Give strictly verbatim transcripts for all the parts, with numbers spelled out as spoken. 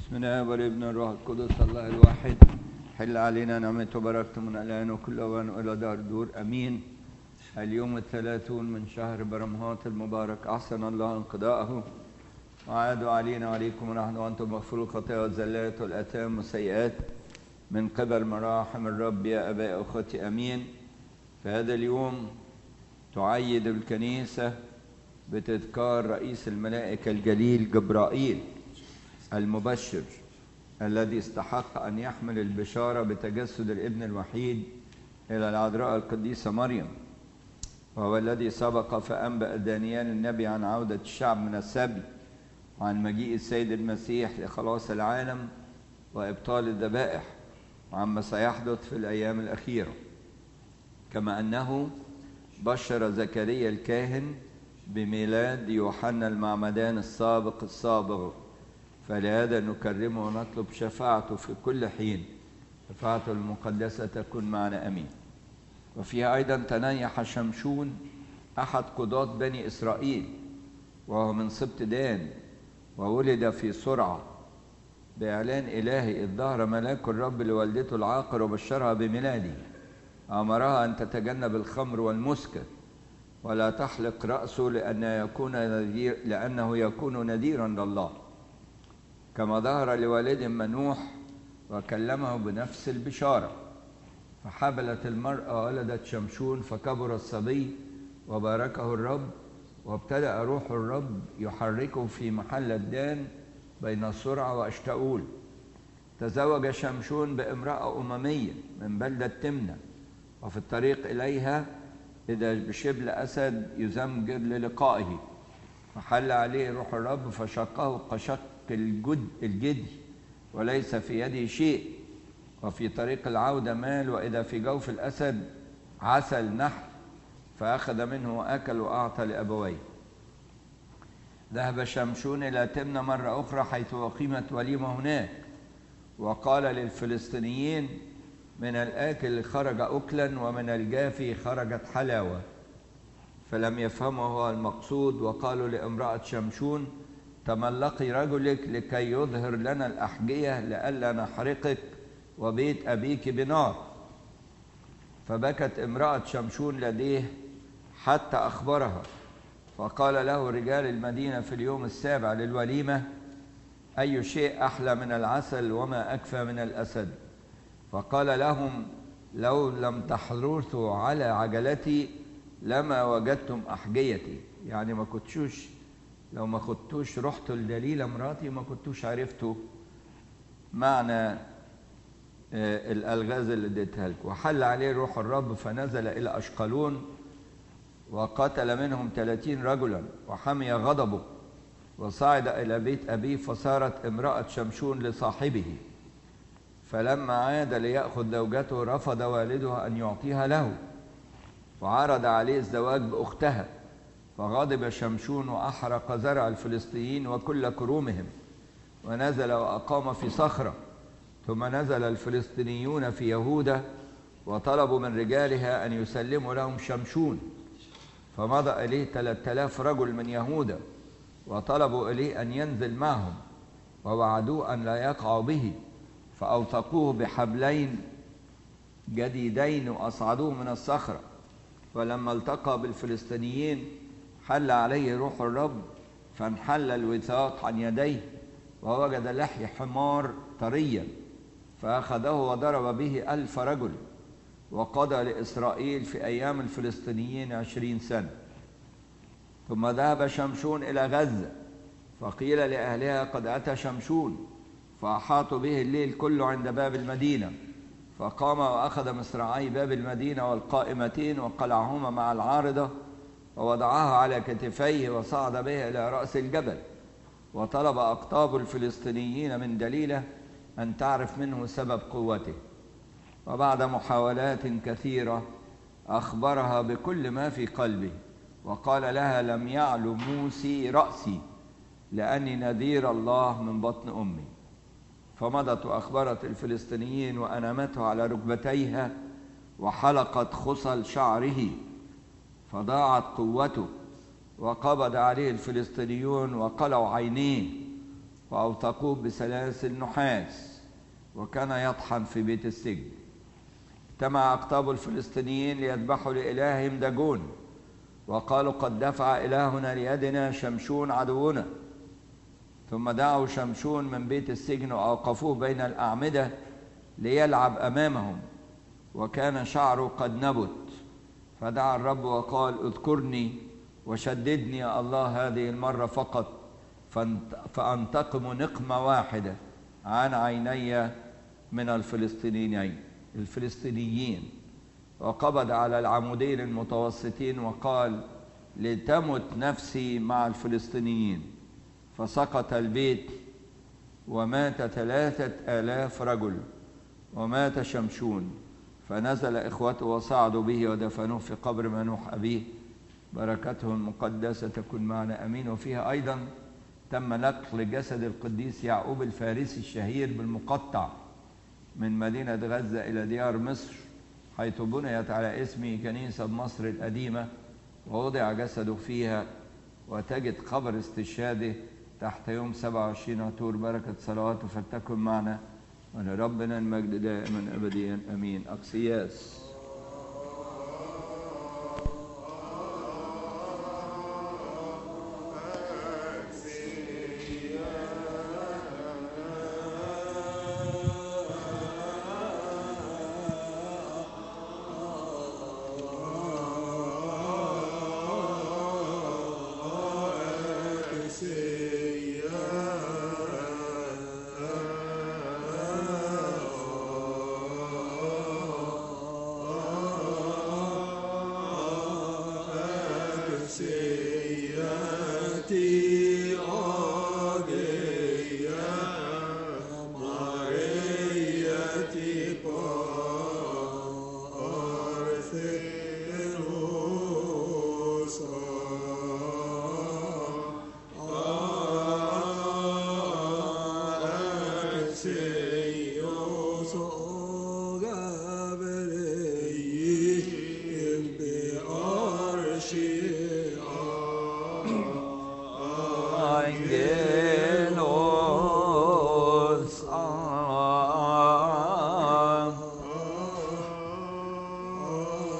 بسم الله والابن والروح القدس الله الواحد. حل علينا نعمته وبركته من الآن وكل أوان وإلى دار دور أمين. اليوم الثلاثون من شهر برمهات المبارك، أحسن الله انقضاءه وعاد علينا وعليكم ونحن وأنتم مغفور الخطايا والزلات والآثام والسيئات من قبل مراحم الرب يا أباء أخوتي أمين. في هذا اليوم تعيد الكنيسة بتذكار رئيس الملائكة الجليل جبرائيل المبشر الذي استحق أن يحمل البشارة بتجسد الابن الوحيد إلى العذراء القديسة مريم، وهو الذي سبق فأنبأ دانيال النبي عن عودة الشعب من السبي وعن مجيء السيد المسيح لخلاص العالم وإبطال الذبائح وعما سيحدث في الأيام الأخيرة، كما أنه بشر زكريا الكاهن بميلاد يوحنا المعمدان السابق الصابغ، فلهذا نكرمه ونطلب شفاعته في كل حين. شفاعته المقدسة تكون معنا أمين. وفيها أيضا تنيح شمشون أحد قضاة بني إسرائيل، وهو من سبط دان، وولد في سرعة بإعلان إلهي، إذ ظهر ملاك الرب لوالدته العاقر وبشرها بميلاده، أمرها أن تتجنب الخمر والمسكر ولا تحلق رأسه لأنه يكون نذير لأنه يكون نذيرا لله، كما ظهر لوالد منوح وكلمه بنفس البشارة. فحبلت المرأة ولدت شمشون، فكبر الصبي وباركه الرب، وابتدأ روح الرب يحركه في محل الدان بين سرعة وأشتاؤول. تزوج شمشون بامرأة أممية من بلدة تمنة، وفي الطريق إليها إذا بشبل أسد يزمجر للقائه، فحل عليه روح الرب فشقه كشق الجد الجدي وليس في يده شيء. وفي طريق العودة مال، وإذا في جوف الأسد عسل نحل، فأخذ منه وأكل وأعطى لأبويه. ذهب شمشون إلى تمنة مرة أخرى حيث أقيمت وليمة هناك، وقال للفلسطينيين: من الآكل خرج أكلا ومن الجافي خرجت حلاوة. فلم يفهموا هو المقصود، وقالوا لامرأة شمشون: تملقي رجلك لكي يظهر لنا الأحجية لئلا نحرقك وبيت أبيك بنار. فبكت امرأة شمشون لديه حتى أخبرها، فقال له رجال المدينة في اليوم السابع للوليمة: أي شيء أحلى من العسل وما أكفى من الأسد؟ فقال لهم: لو لم تحرثوا على عجلتي لما وجدتم أحجيتي. يعني ما كنتوش لو ما كنتوش رحتوا لدليلة مراتي ما كنتوش عرفتوا معنى الألغاز اللي اديتها لكم. وحل عليه روح الرب فنزل إلى أشقلون وقتل منهم ثلاثين رجلا، وحمي غضبه وصعد إلى بيت أبيه، فصارت امرأة شمشون لصاحبه. فلما عاد ليأخذ زوجته رفض والدها أن يعطيها له، وعرض عليه الزواج بأختها، فغضب شمشون وأحرق زرع الفلسطينيين وكل كرومهم، ونزل وأقام في صخرة. ثم نزل الفلسطينيون في يهوذا وطلبوا من رجالها أن يسلموا لهم شمشون، فمضى إليه ثلاثة آلاف رجل من يهوذا وطلبوا إليه أن ينزل معهم، ووعدوه أن لا يقعوا به، فأوثقوه بحبلين جديدين وأصعدوه من الصخرة. ولما التقى بالفلسطينيين حل عليه روح الرب، فانحل الوثاق عن يديه، ووجد لحي حمار طريا، فأخذه وضرب به ألف رجل، وقضى لإسرائيل في أيام الفلسطينيين عشرين سنة. ثم ذهب شمشون إلى غزة، فقيل لأهلها: قد أتى شمشون، فأحاطوا به الليل كله عند باب المدينة. فقام وأخذ مصراعي باب المدينة والقائمتين وقلعهما مع العارضة، ووضعها على كتفيه، وصعد بها إلى رأس الجبل، وطلب أقطاب الفلسطينيين من دليلة أن تعرف منه سبب قوته. وبعد محاولات كثيرة أخبرها بكل ما في قلبه، وقال لها: لم يعلو موسي رأسي لأني نذير الله من بطن أمي. فمضت وأخبرت الفلسطينيين، وأنامته على ركبتيها وحلقت خصل شعره، فضاعت قوته. وقبض عليه الفلسطينيون وقلعوا عينيه، فأوثقوه بسلاسل نحاس، وكان يطحن في بيت السجن. اجتمع أقطاب الفلسطينيين ليذبحوا لإلههم داجون، وقالوا قد دفع إلهنا ليدنا شمشون عدونا. ثم دعوا شمشون من بيت السجن وأوقفوه بين الأعمدة ليلعب أمامهم، وكان شعره قد نبت. فدعا الرب وقال اذكرني وشددني يا الله هذه المرة فقط، فأنتقم نقمة واحدة عن عيني من الفلسطينيين الفلسطينيين وقبض على العمودين المتوسطين وقال لتمت نفسي مع الفلسطينيين. فسقط البيت ومات ثلاثة آلاف رجل، ومات شمشون. فنزل إخوته وصعدوا به ودفنوه في قبر منوح أبيه. بركته المقدسة تكن معنا أمين. وفيها أيضا تم نقل جسد القديس يعقوب الفارسي الشهير بالمقطع من مدينة غزة إلى ديار مصر، حيث بنيت على اسمه كنيسة مصر القديمة، ووضع جسده فيها، وتجد قبر استشهاده تحت يوم سبعة وعشرين عطور. بركة صلواته فلتكن معنا، ولربنا المجد دائما أبديا أمين. أقسياس.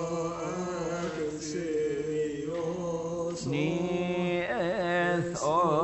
Ni es